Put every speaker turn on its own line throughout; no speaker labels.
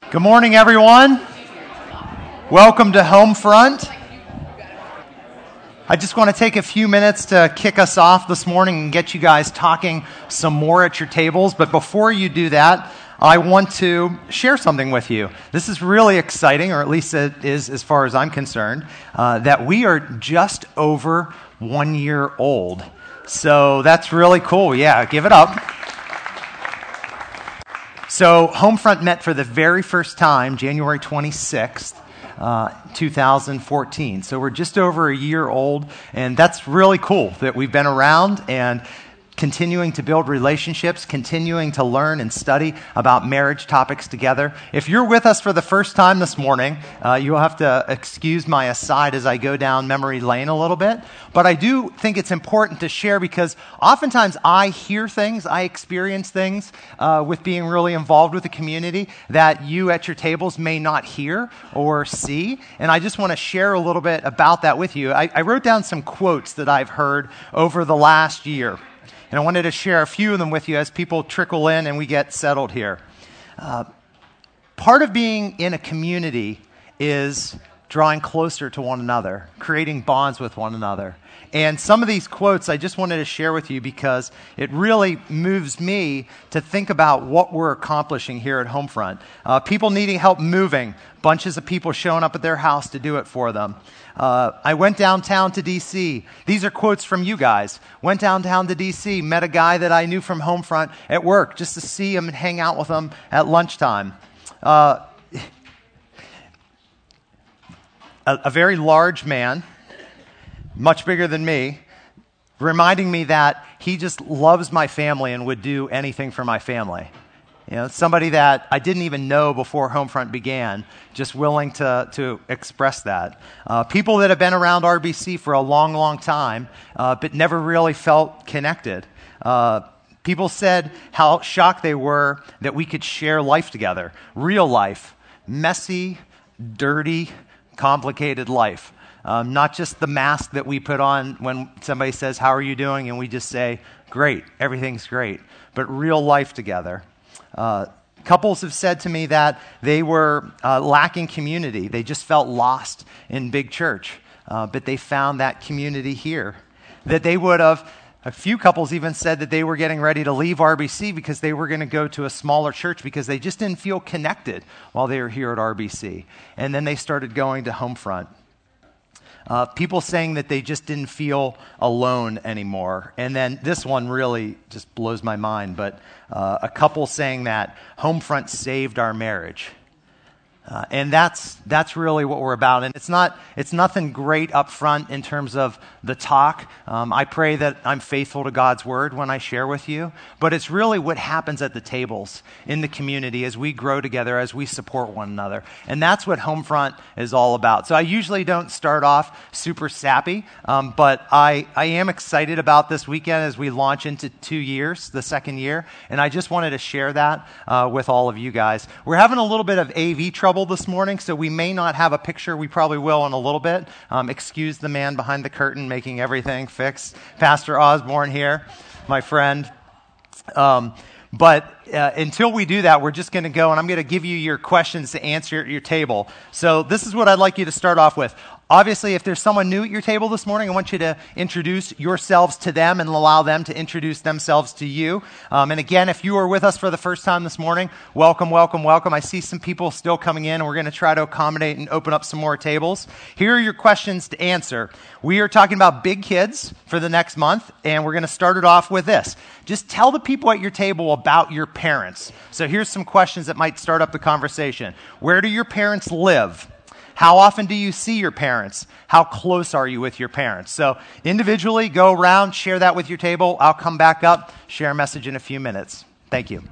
Good morning, everyone. Welcome to Homefront. I just want to take a few minutes to kick us off this morning and get you guys talking some more at your tables. But before you do that, I want to share something with you. This is really exciting, or at least it is as far as I'm concerned, that we are just over 1 year old. So that's really cool. Yeah, give it up. So Homefront met for the very first time January 26th, 2014. So we're just over a year old, and that's really cool that we've been around and continuing to build relationships, continuing to learn and study about marriage topics together. If you're with us for the first time this morning, you'll have to excuse my aside as I go down memory lane a little bit. But I do think it's important to share because oftentimes I hear things, I experience things with being really involved with the community that you at your tables may not hear or see. And I just want to share a little bit about that with you. I wrote down some quotes that I've heard over the last year. And I wanted to share a few of them with you as people trickle in and we get settled here. Part of being in a community is drawing closer to one another, creating bonds with one another. And some of these quotes I just wanted to share with you because it really moves me to think about what we're accomplishing here at Homefront. People needing help moving, bunches of people showing up at their house to do it for them. I went downtown to D.C. These are quotes from you guys. Went downtown to D.C., met a guy that I knew from Homefront at work just to see him and hang out with him at lunchtime. A very large man, much bigger than me, reminding me that he just loves my family and would do anything for my family. You know, somebody that I didn't even know before Homefront began, just willing to express that. People that have been around RBC for a long, long time, but never really felt connected. People said how shocked they were that we could share life together. Real life. Messy, dirty, complicated life. Not just the mask that we put on when somebody says, "How are you doing?" and we just say, "Great, everything's great." But real life together. Couples have said to me that they were lacking community. They just felt lost in big church, but they found that community here. That they would have, a few couples even said that they were getting ready to leave RBC because they were going to go to a smaller church because they just didn't feel connected while they were here at RBC. And then they started going to Homefront. People saying that they just didn't feel alone anymore. And then this one really just blows my mind, but a couple saying that Homefront saved our marriage. And that's really what we're about. And it's nothing great up front in terms of the talk. I pray that I'm faithful to God's word when I share with you. But it's really what happens at the tables in the community as we grow together, as we support one another. And that's what Homefront is all about. So I usually don't start off super sappy, but I am excited about this weekend as we launch into 2 years, the second year. And I just wanted to share that with all of you guys. We're having a little bit of AV trouble this morning, so we may not have a picture. We probably will in a little bit. Excuse the man behind the curtain making everything fix. Pastor Osborne here, my friend. But until we do that, we're just going to go, and I'm going to give you your questions to answer at your table. So this is what I'd like you to start off with. Obviously, if there's someone new at your table this morning, I want you to introduce yourselves to them and allow them to introduce themselves to you. And again, if you are with us for the first time this morning, welcome, welcome, welcome. I see some people still coming in, and we're going to try to accommodate and open up some more tables. Here are your questions to answer. We are talking about big kids for the next month, and we're going to start it off with this. Just tell the people at your table about your parents. So here's some questions that might start up the conversation. Where do your parents live? How often do you see your parents? How close are you with your parents? So individually, go around, share that with your table. I'll come back up, share a message in a few minutes. Thank you.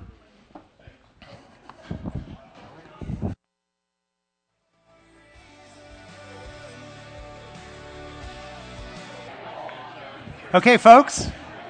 Okay, folks.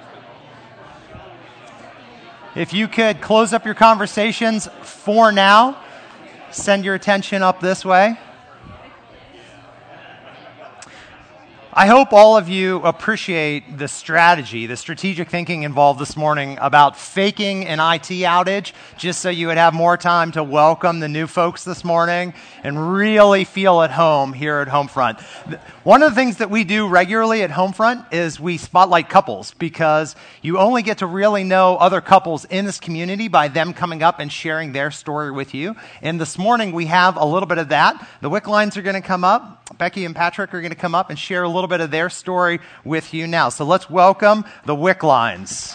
If you could close up your conversations for now, send your attention up this way. I hope all of you appreciate the strategy, the strategic thinking involved this morning about faking an IT outage just so you would have more time to welcome the new folks this morning and really feel at home here at Homefront. One of the things that we do regularly at Homefront is we spotlight couples because you only get to really know other couples in this community by them coming up and sharing their story with you. And this morning we have a little bit of that. The Wicklines are going to come up. Becky and Patrick are going to come up and share a little bit of their story with you now. So let's welcome the Wicklines.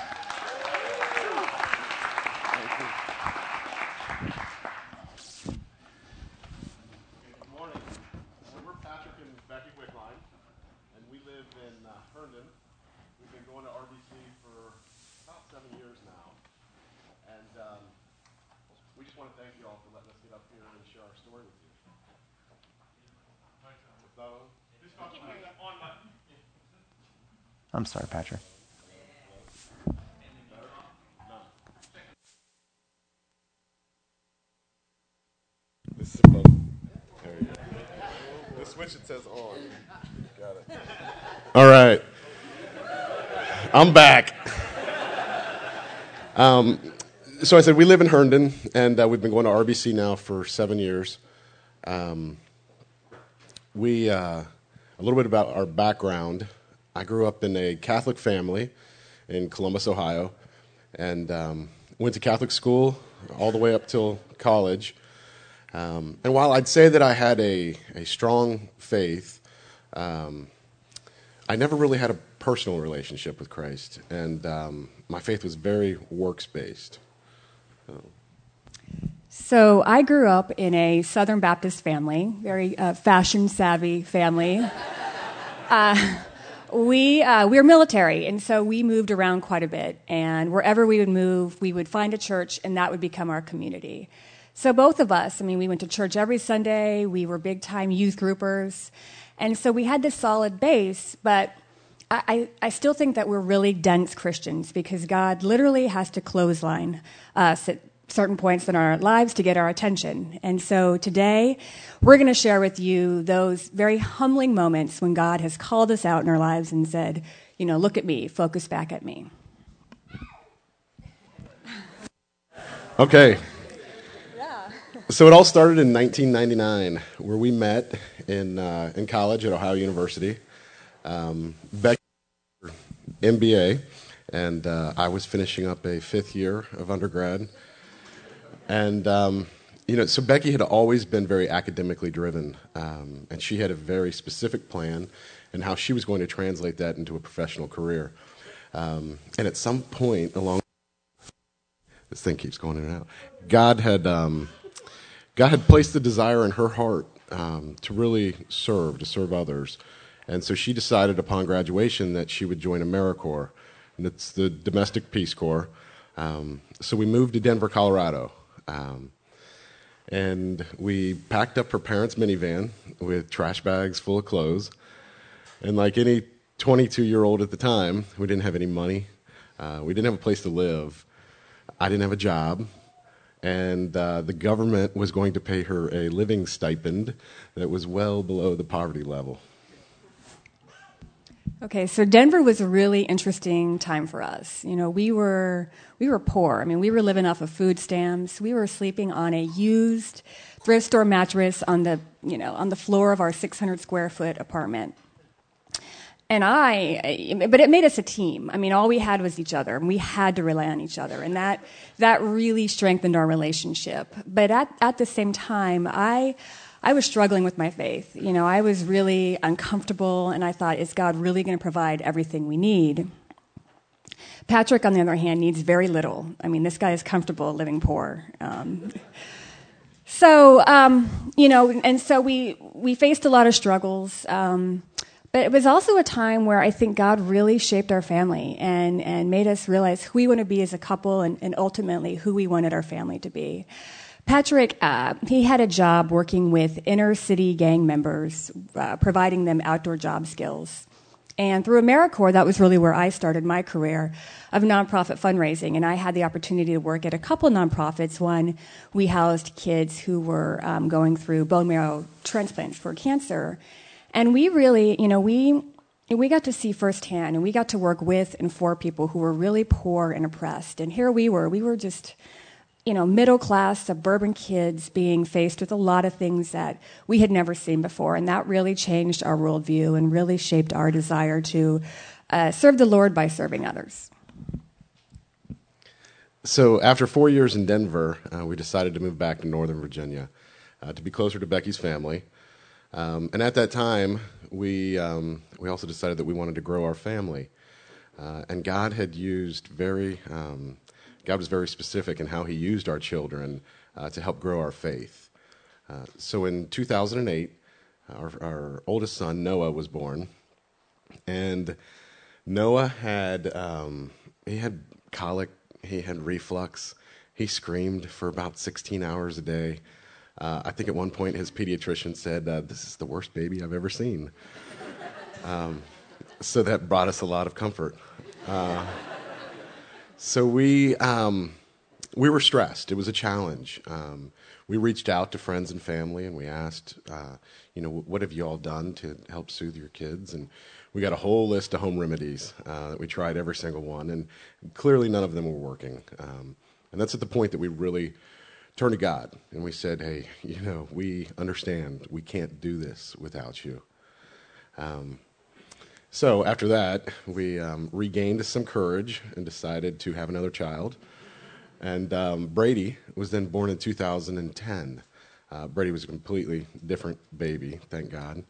Good morning. We're Patrick and Becky Wickline, and we live in Herndon. We've been going to RBC for about 7 years now, and we just want to thank you all for letting us get up here and share our story with you.
I'm sorry, Patrick.
This is supposed. There we go. The switch it says on. Got it. All right. I'm back. So I said we live in Herndon, and we've been going to RBC now for 7 years. A little bit about our background. I grew up in a Catholic family in Columbus, Ohio, and went to Catholic school all the way up till college. And while I'd say that I had a strong faith, I never really had a personal relationship with Christ, and my faith was very works-based.
So I grew up in a Southern Baptist family, very fashion-savvy family. We were military, and so we moved around quite a bit. And wherever we would move, we would find a church, and that would become our community. So both of us, we went to church every Sunday. We were big-time youth groupers. And so we had this solid base, but I still think that we're really dense Christians because God literally has to clothesline us at certain points in our lives to get our attention. And so today, we're going to share with you those very humbling moments when God has called us out in our lives and said, look at me, focus back at me.
Okay. Yeah. So it all started in 1999, where we met in college at Ohio University. Becky, MBA, and I was finishing up a 5th year of undergrad. And, so Becky had always been very academically driven, and she had a very specific plan in how she was going to translate that into a professional career. And at some point along, this thing keeps going in and out, God had placed the desire in her heart to really serve others. And so she decided upon graduation that she would join AmeriCorps, and it's the Domestic Peace Corps. So we moved to Denver, Colorado. And we packed up her parents' minivan with trash bags full of clothes. And like any 22-year-old at the time, we didn't have any money. We didn't have a place to live. I didn't have a job. And the government was going to pay her a living stipend that was well below the poverty level.
Okay, so Denver was a really interesting time for us. We were poor. We were living off of food stamps. We were sleeping on a used thrift store mattress on the floor of our 600 square foot apartment. And but it made us a team. All we had was each other, and we had to rely on each other, and that really strengthened our relationship. But at the same time, I was struggling with my faith. I was really uncomfortable, and I thought, is God really going to provide everything we need? Patrick, on the other hand, needs very little. This guy is comfortable living poor. And so we faced a lot of struggles. But it was also a time where I think God really shaped our family and made us realize who we want to be as a couple and ultimately who we wanted our family to be. Patrick, he had a job working with inner city gang members, providing them outdoor job skills. And through AmeriCorps, that was really where I started my career of nonprofit fundraising. And I had the opportunity to work at a couple nonprofits. One, we housed kids who were going through bone marrow transplants for cancer. And we really, we got to see firsthand, and we got to work with and for people who were really poor and oppressed. And here we were just, middle-class suburban kids being faced with a lot of things that we had never seen before. And that really changed our worldview and really shaped our desire to serve the Lord by serving others.
So after 4 years in Denver, we decided to move back to Northern Virginia to be closer to Becky's family. And at that time, we also decided that we wanted to grow our family. And God was very specific in how he used our children to help grow our faith. So in 2008, our oldest son, Noah, was born. And Noah had colic, he had reflux. He screamed for about 16 hours a day. I think at one point his pediatrician said, "This is the worst baby I've ever seen." So that brought us a lot of comfort. So we were stressed. It was a challenge. We reached out to friends and family and we asked, what have you all done to help soothe your kids? And we got a whole list of home remedies that we tried every single one, and clearly none of them were working. And that's at the point that we really turned to God and we said, "Hey, we understand we can't do this without you." So after that, we regained some courage and decided to have another child. And Brady was then born in 2010. Brady was a completely different baby, thank God.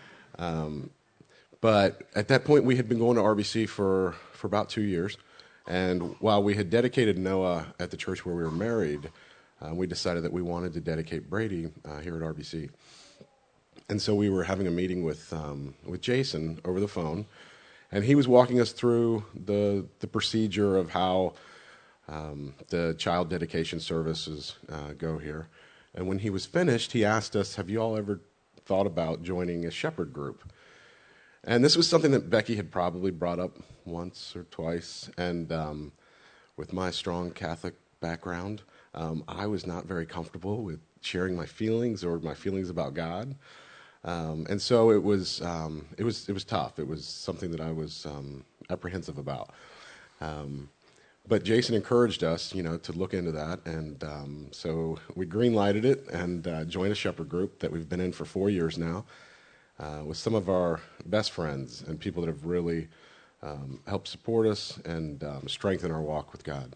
But at that point, we had been going to RBC for about 2 years. And while we had dedicated Noah at the church where we were married, we decided that we wanted to dedicate Brady here at RBC. And so we were having a meeting with Jason over the phone, and he was walking us through the procedure of how the child dedication services go here. And when he was finished, he asked us, "Have you all ever thought about joining a shepherd group?" And this was something that Becky had probably brought up once or twice, and with my strong Catholic background, I was not very comfortable with sharing my feelings or my feelings about God. And so it was tough. It was something that I was apprehensive about. But Jason encouraged us, to look into that, and so we green-lighted it and joined a shepherd group that we've been in for 4 years now, with some of our best friends and people that have really helped support us and strengthen our walk with God.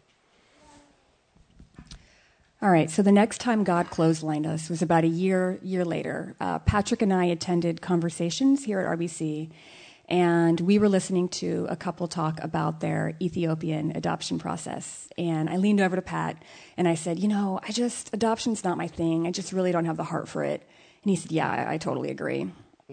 All right, so the next time God clotheslined us was about a year later. Patrick and I attended conversations here at RBC, and we were listening to a couple talk about their Ethiopian adoption process. And I leaned over to Pat, and I said, adoption's not my thing. I just really don't have the heart for it. And he said, "Yeah, I totally agree."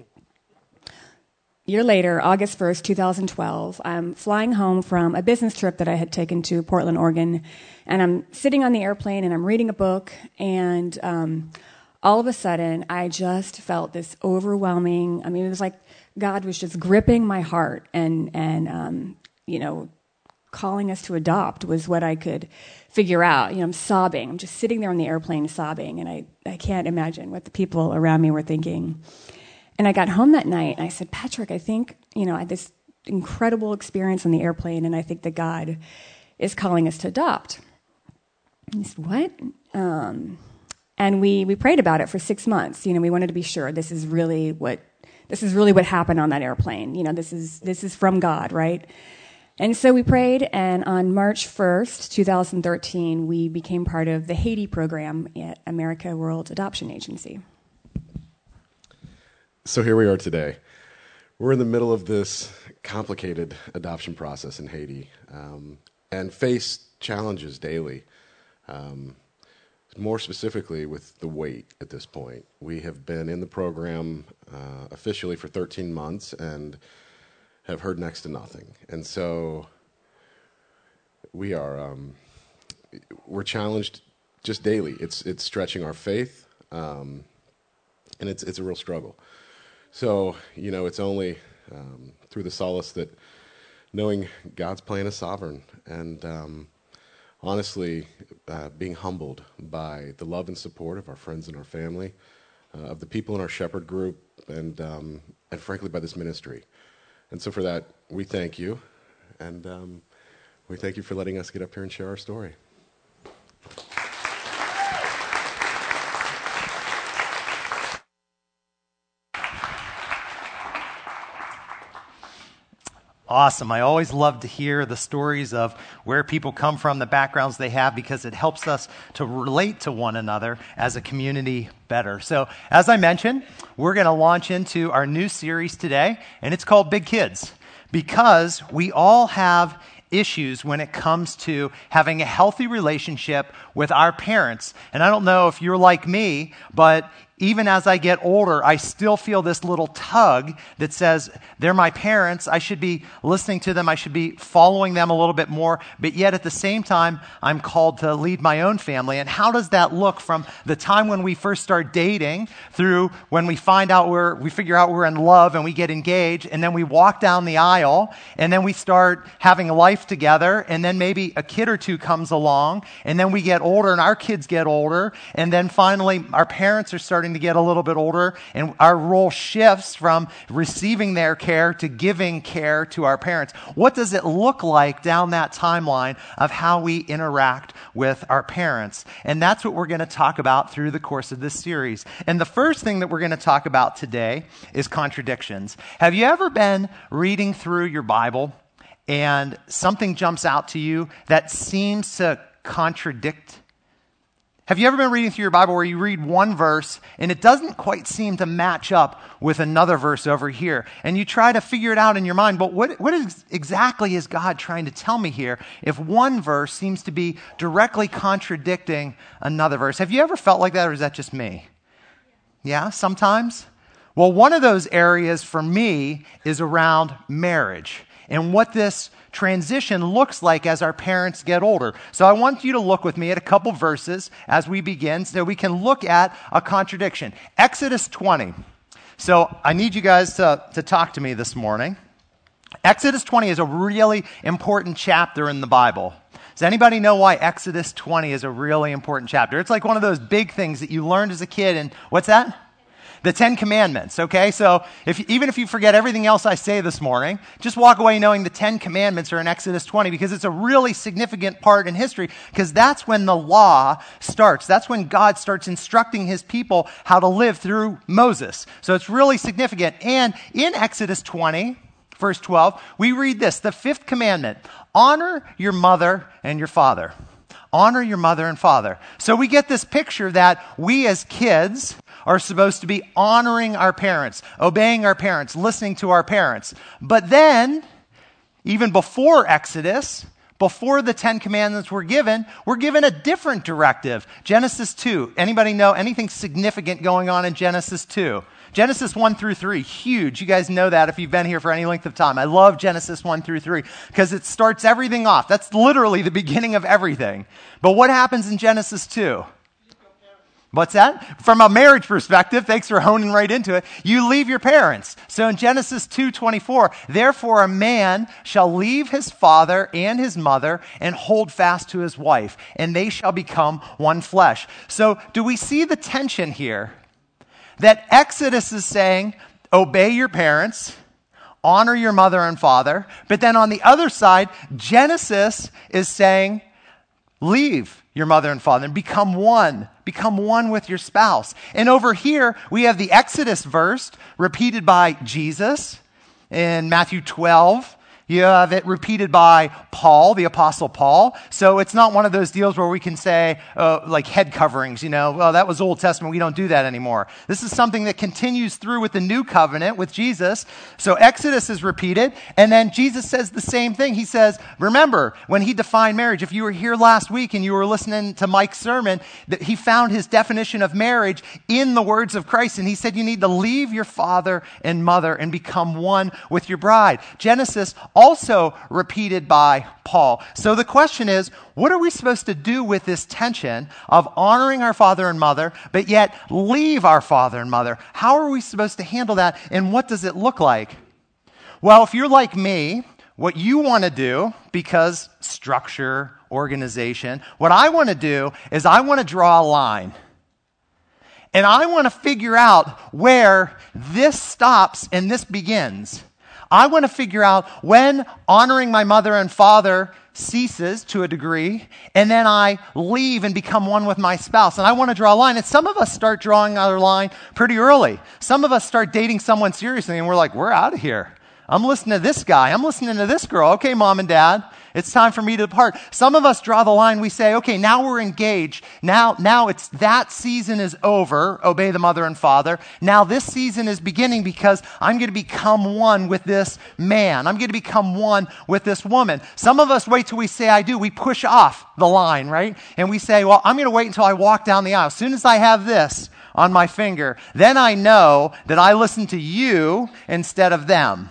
A year later, August 1st, 2012, I'm flying home from a business trip that I had taken to Portland, Oregon, and I'm sitting on the airplane and I'm reading a book, and all of a sudden, I just felt this overwhelming, it was like God was just gripping my heart and calling us to adopt was what I could figure out. I'm sobbing. I'm just sitting there on the airplane sobbing, and I can't imagine what the people around me were thinking. And I got home that night, and I said, "Patrick, I think, I had this incredible experience on the airplane, and I think that God is calling us to adopt." And he said, "What?" And we prayed about it for 6 months. We wanted to be sure this is really what happened on that airplane. This is from God, right? And so we prayed, and on March 1st, 2013, we became part of the Haiti program at America World Adoption Agency.
So here we are today. We're in the middle of this complicated adoption process in Haiti and face challenges daily, more specifically with the wait at this point. We have been in the program officially for 13 months and have heard next to nothing. And so we're challenged just daily. It's stretching our faith, and it's a real struggle. So, it's only through the solace that knowing God's plan is sovereign and honestly being humbled by the love and support of our friends and our family, of the people in our shepherd group, and frankly by this ministry. And so for that, we thank you. And we thank you for letting us get up here and share our story.
Awesome. I always love to hear the stories of where people come from, the backgrounds they have, because it helps us to relate to one another as a community better. So, as I mentioned, we're going to launch into our new series today, and it's called Big Kids, because we all have issues when it comes to having a healthy relationship with our parents. And I don't know if you're like me, but even as I get older, I still feel this little tug that says, they're my parents, I should be listening to them, I should be following them a little bit more, but yet at the same time, I'm called to lead my own family. And how does that look from the time when we first start dating through when we figure out we're in love and we get engaged, and then we walk down the aisle, and then we start having a life together, and then maybe a kid or two comes along, and then we get older and our kids get older, and then finally our parents are starting to get a little bit older, and our role shifts from receiving their care to giving care to our parents. What does it look like down that timeline of how we interact with our parents? And that's what we're going to talk about through the course of this series. And the first thing that we're going to talk about today is contradictions. Have you ever been reading through your Bible and something jumps out to you that seems to contradict? Have you ever been reading through your Bible where you read one verse and it doesn't quite seem to match up with another verse over here? And you try to figure it out in your mind, but exactly is God trying to tell me here if one verse seems to be directly contradicting another verse? Have you ever felt like that, or is that just me? Yeah, sometimes? Well, one of those areas for me is around marriage and what this transition looks like as our parents get older. So I want you to look with me at a couple verses as we begin so we can look at a contradiction. Exodus 20. So I need you guys to talk to me this morning. Exodus 20 is a really important chapter in the Bible. Does anybody know why Exodus 20 is a really important chapter? It's like one of those big things that you learned as a kid. And what's that? The 10 Commandments, okay? So even if you forget everything else I say this morning, just walk away knowing the 10 Commandments are in Exodus 20, because it's a really significant part in history, because that's when the law starts. That's when God starts instructing his people how to live through Moses. So it's really significant. And in Exodus 20, verse 12, we read this, the fifth commandment, honor your mother and your father. Honor your mother and father. So we get this picture that we as kids are supposed to be honoring our parents, obeying our parents, listening to our parents. But then, even before Exodus, before the 10 Commandments were given, we're given a different directive. Genesis 2. Anybody know anything significant going on in Genesis 2? Genesis 1 through 3, huge. You guys know that if you've been here for any length of time. I love Genesis 1 through 3 because it starts everything off. That's literally the beginning of everything. But what happens in Genesis 2? What's that? From a marriage perspective, thanks for honing right into it, you leave your parents. So in Genesis 2:24, therefore a man shall leave his father and his mother and hold fast to his wife, and they shall become one flesh. So do we see the tension here? That Exodus is saying, obey your parents, honor your mother and father, but then on the other side, Genesis is saying, leave your mother and father and become one with your spouse. And over here, we have the Exodus verse repeated by Jesus in Matthew 12. You have it repeated by Paul, the Apostle Paul. So it's not one of those deals where we can say, like head coverings, well, that was Old Testament. We don't do that anymore. This is something that continues through with the new covenant with Jesus. So Exodus is repeated. And then Jesus says the same thing. He says, remember, when he defined marriage, if you were here last week and you were listening to Mike's sermon, that he found his definition of marriage in the words of Christ. And he said, you need to leave your father and mother and become one with your bride. Genesis also repeated by Paul. So the question is, what are we supposed to do with this tension of honoring our father and mother, but yet leave our father and mother? How are we supposed to handle that, and what does it look like? Well, if you're like me, what you want to do, because structure, organization, what I want to do is I want to draw a line. And I want to figure out where this stops and this begins. I want to figure out when honoring my mother and father ceases to a degree, and then I leave and become one with my spouse. And I want to draw a line. And some of us start drawing our line pretty early. Some of us start dating someone seriously, and we're like, we're out of here. I'm listening to this guy. I'm listening to this girl. Okay, mom and dad, it's time for me to depart. Some of us draw the line. We say, okay, now we're engaged. Now it's that season is over. Obey the mother and father. Now this season is beginning because I'm going to become one with this man. I'm going to become one with this woman. Some of us wait till we say I do. We push off the line, right? And we say, well, I'm going to wait until I walk down the aisle. As soon as I have this on my finger, then I know that I listen to you instead of them.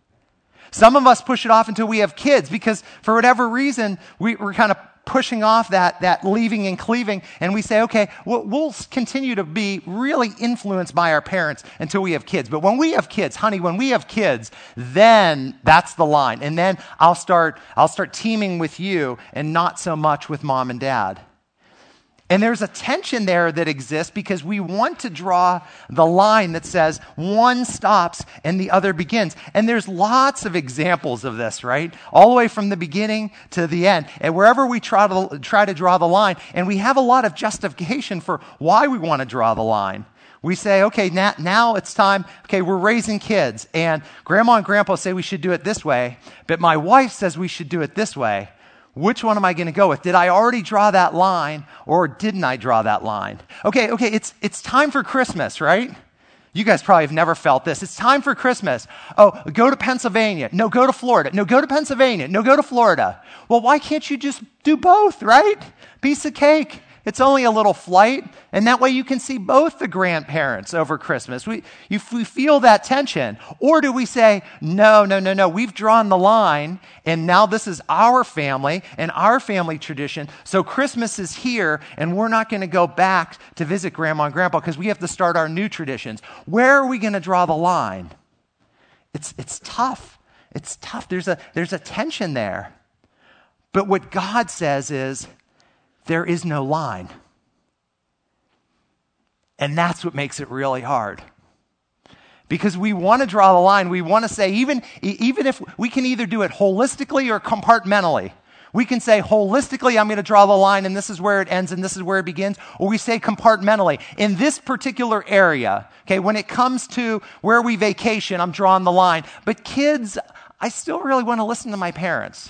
Some of us push it off until we have kids because for whatever reason, we're kind of pushing off that leaving and cleaving, and we say, okay, we'll continue to be really influenced by our parents until we have kids. But when we have kids, honey, when we have kids, then that's the line. And then I'll start teaming with you and not so much with mom and dad. And there's a tension there that exists because we want to draw the line that says one stops and the other begins. And there's lots of examples of this, right? All the way from the beginning to the end. And wherever we try to draw the line, and we have a lot of justification for why we want to draw the line. We say, okay, now it's time. Okay, we're raising kids. And grandma and grandpa say we should do it this way. But my wife says we should do it this way. Which one am I going to go with? Did I already draw that line or didn't I draw that line? Okay, it's time for Christmas, right? You guys probably have never felt this. It's time for Christmas. Oh, go to Pennsylvania. No, go to Florida. No, go to Pennsylvania. No, go to Florida. Well, why can't you just do both, right? Piece of cake. It's only a little flight, and that way you can see both the grandparents over Christmas. We feel that tension. Or do we say, no, we've drawn the line, and now this is our family and our family tradition, so Christmas is here, and we're not going to go back to visit grandma and grandpa because we have to start our new traditions. Where are we going to draw the line? It's tough. It's tough. There's a tension there. But what God says is, there is no line. And that's what makes it really hard. Because we want to draw the line. We want to say, even if we can either do it holistically or compartmentally. We can say holistically, I'm going to draw the line and this is where it ends and this is where it begins. Or we say compartmentally. In this particular area, okay, when it comes to where we vacation, I'm drawing the line. But kids, I still really want to listen to my parents.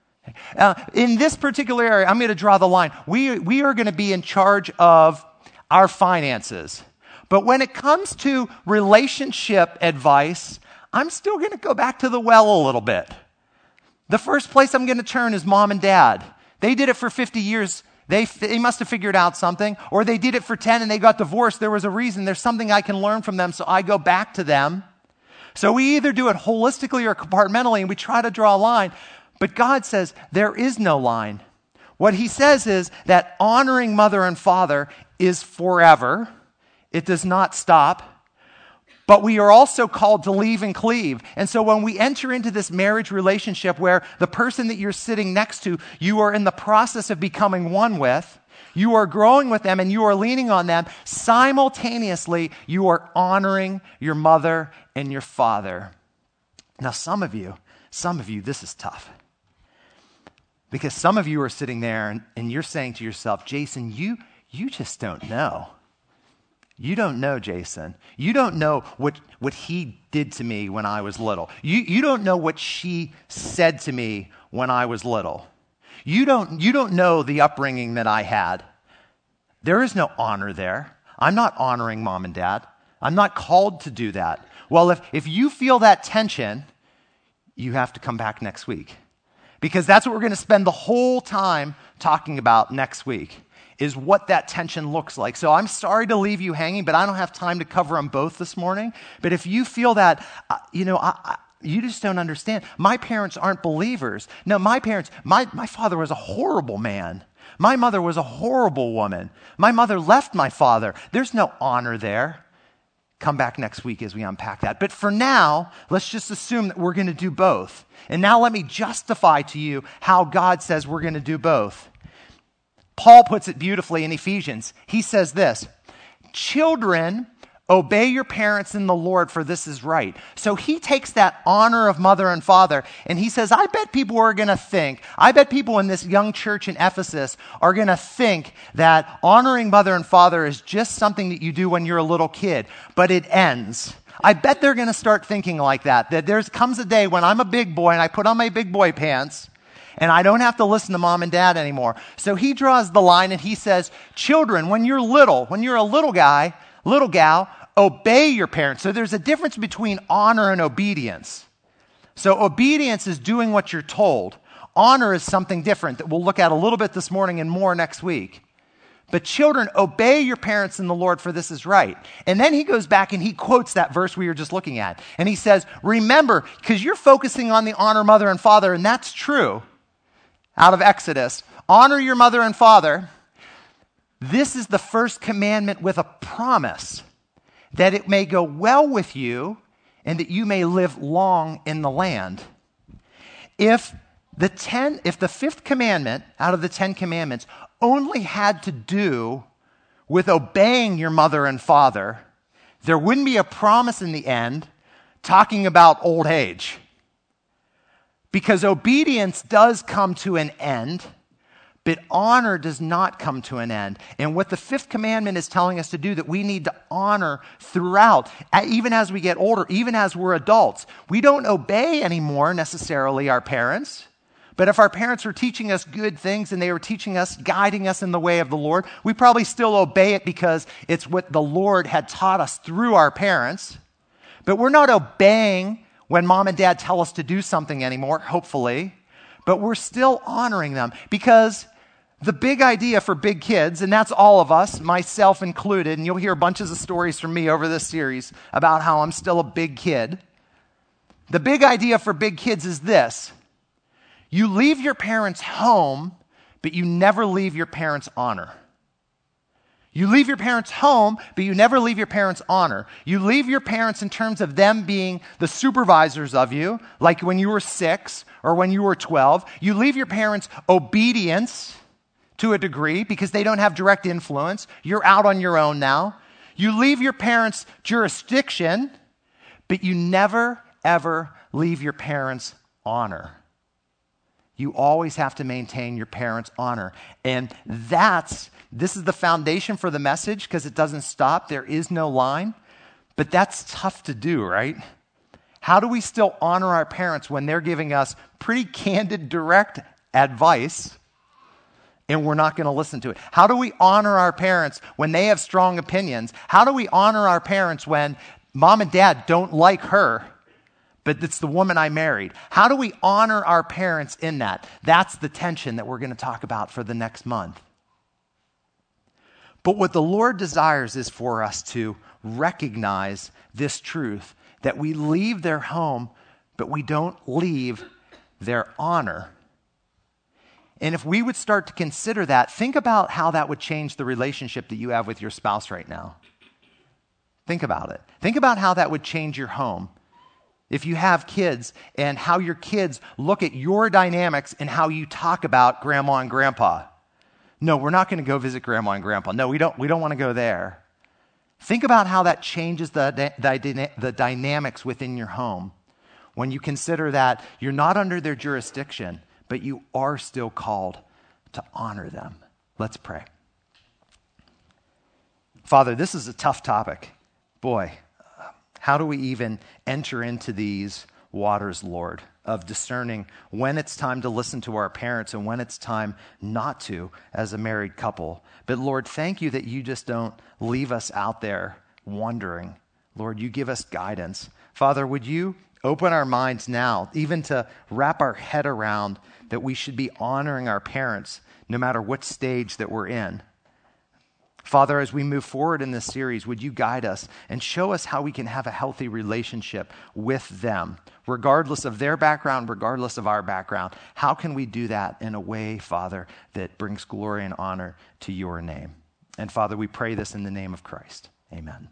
In this particular area, I'm going to draw the line. We are going to be in charge of our finances. But when it comes to relationship advice, I'm still going to go back to the well a little bit. The first place I'm going to turn is mom and dad. They did it for 50 years. They must have figured out something. Or they did it for 10 and they got divorced. There was a reason. There's something I can learn from them, so I go back to them. So we either do it holistically or compartmentally, and we try to draw a line. But God says there is no line. What he says is that honoring mother and father is forever. It does not stop. But we are also called to leave and cleave. And so when we enter into this marriage relationship where the person that you're sitting next to, you are in the process of becoming one with, you are growing with them and you are leaning on them, simultaneously you are honoring your mother and your father. Now some of you, this is tough. Because some of you are sitting there and you're saying to yourself, Jason, you just don't know. You don't know, Jason. You don't know what he did to me when I was little. You don't know what she said to me when I was little. You don't know the upbringing that I had. There is no honor there. I'm not honoring mom and dad. I'm not called to do that. Well, if you feel that tension, you have to come back next week. Because that's what we're going to spend the whole time talking about next week, is what that tension looks like. So I'm sorry to leave you hanging, but I don't have time to cover them both this morning. But if you feel that, you just don't understand. My parents aren't believers. No, my father was a horrible man. My mother was a horrible woman. My mother left my father. There's no honor there. Come back next week as we unpack that. But for now, let's just assume that we're going to do both. And now let me justify to you how God says we're going to do both. Paul puts it beautifully in Ephesians. He says this, children, Obey your parents in the Lord, for this is right. So he takes that honor of mother and father, and he says, I bet people are going to think, I bet people in this young church in Ephesus are going to think that honoring mother and father is just something that you do when you're a little kid, but it ends. I bet they're going to start thinking like that there comes a day when I'm a big boy and I put on my big boy pants, and I don't have to listen to mom and dad anymore. So he draws the line and he says, children, when you're a little guy, little gal, obey your parents. So there's a difference between honor and obedience. So obedience is doing what you're told. Honor is something different that we'll look at a little bit this morning and more next week. But children, obey your parents in the Lord, for this is right. And then he goes back and he quotes that verse we were just looking at. And he says, remember, because you're focusing on the honor mother and father, and that's true, out of Exodus. Honor your mother and father. This is the first commandment with a promise that it may go well with you and that you may live long in the land. If the fifth commandment out of the 10 commandments only had to do with obeying your mother and father, there wouldn't be a promise in the end talking about old age. Because obedience does come to an end, but honor does not come to an end. And what the fifth commandment is telling us to do, that we need to honor throughout, even as we get older, even as we're adults. We don't obey anymore necessarily our parents, but if our parents were teaching us good things and they were teaching us, guiding us in the way of the Lord, we probably still obey it because it's what the Lord had taught us through our parents. But we're not obeying when mom and dad tell us to do something anymore, hopefully, but we're still honoring them because the big idea for big kids, and that's all of us, myself included, and you'll hear bunches of stories from me over this series about how I'm still a big kid. The big idea for big kids is this: you leave your parents' home, but you never leave your parents' honor. You leave your parents' home, but you never leave your parents' honor. You leave your parents in terms of them being the supervisors of you, like when you were 6 or when you were 12. You leave your parents' obedience to a degree because they don't have direct influence. You're out on your own now. You leave your parents' jurisdiction, but you never, ever leave your parents' honor. You always have to maintain your parents' honor. And this is the foundation for the message because it doesn't stop. There is no line. But that's tough to do, right? How do we still honor our parents when they're giving us pretty candid, direct advice and we're not going to listen to it? How do we honor our parents when they have strong opinions? How do we honor our parents when mom and dad don't like her, but it's the woman I married? How do we honor our parents in that? That's the tension that we're going to talk about for the next month. But what the Lord desires is for us to recognize this truth, that we leave their home, but we don't leave their honor. And if we would start to consider that, think about how that would change the relationship that you have with your spouse right now. Think about it. Think about how that would change your home. If you have kids, and how your kids look at your dynamics and how you talk about grandma and grandpa. No, we're not going to go visit grandma and grandpa. No, we don't want to go there. Think about how that changes the dynamics within your home when you consider that you're not under their jurisdiction, but you are still called to honor them. Let's pray. Father, this is a tough topic. Boy, how do we even enter into these waters, Lord, of discerning when it's time to listen to our parents and when it's time not to as a married couple? But Lord, thank you that you just don't leave us out there wondering. Lord, you give us guidance. Father, would you open our minds now, even to wrap our head around that we should be honoring our parents no matter what stage that we're in. Father, as we move forward in this series, would you guide us and show us how we can have a healthy relationship with them, regardless of their background, regardless of our background? How can we do that in a way, Father, that brings glory and honor to your name? And Father, we pray this in the name of Christ. Amen.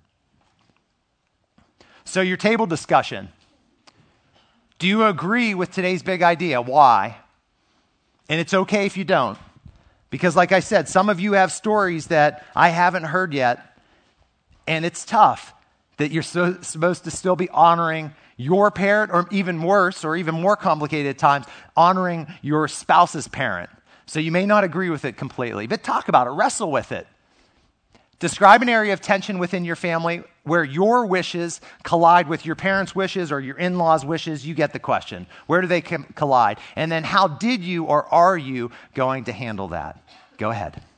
So your table discussion. Do you agree with today's big idea? Why? And it's okay if you don't. Because like I said, some of you have stories that I haven't heard yet, and it's tough. that you're supposed to still be honoring your parent, or even worse, or even more complicated at times, honoring your spouse's parent. So you may not agree with it completely, but talk about it, wrestle with it. Describe an area of tension within your family where your wishes collide with your parents' wishes or your in-laws' wishes. You get the question. Where do they collide? And then how did you or are you going to handle that? Go ahead.